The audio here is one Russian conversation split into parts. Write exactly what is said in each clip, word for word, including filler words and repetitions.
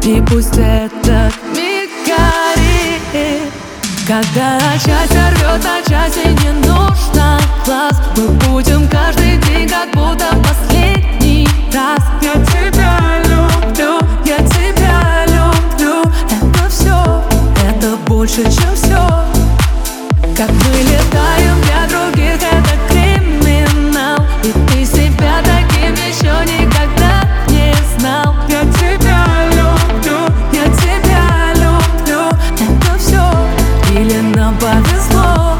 И пусть этот миг горит. Когда счастье рвет на части, не нужно глаз. Мы будем каждый день как будто последний раз. Я тебя люблю, я тебя люблю. Это все, это больше, чем все. Как мы летаем для других, это криминал. И ты себя таким еще никогда не знал. Я тебя люблю, я тебя люблю. Это все, или нам повезло?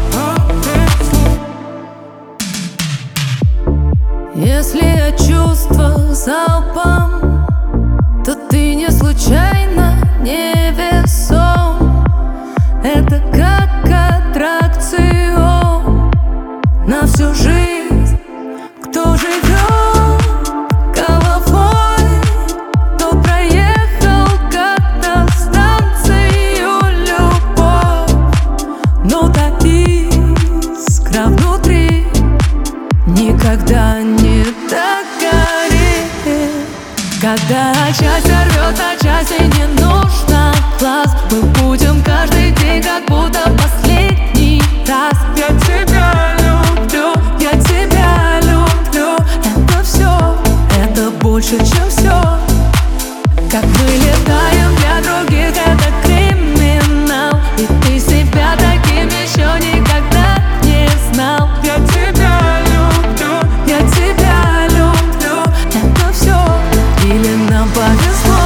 Если я чувства залпом, то ты не случайно не весом. Это как аттракцион на всю жизнь. Кто живет головой, кто проехал как-то станцию любовь. Но та искра внутри никогда не догорит. Когда счастье рвет на части, не нужно глаз. Мы будем каждый день как будто последний раз. Я тебя люблю, я тебя люблю. Это все, это больше, чем все. Как мы летаем для других, это криминал. И ты себя таким еще никогда не знал. Я тебя люблю, я тебя люблю. Это все, или нам повезло?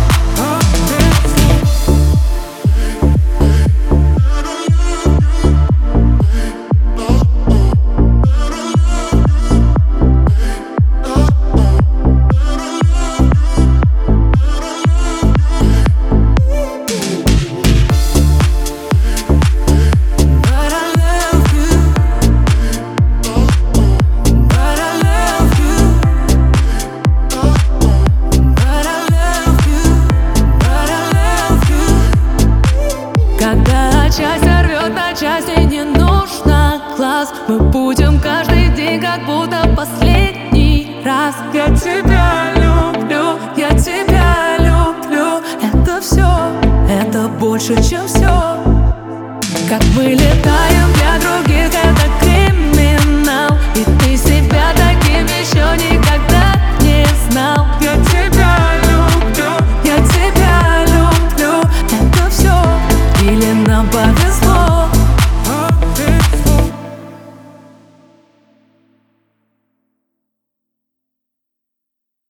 Когда счастье рвет на части, не нужно глаз. Мы будем каждый день как будто последний раз. Я тебя люблю, я тебя люблю. Это все, это больше, чем все. Как мы летаем для других, это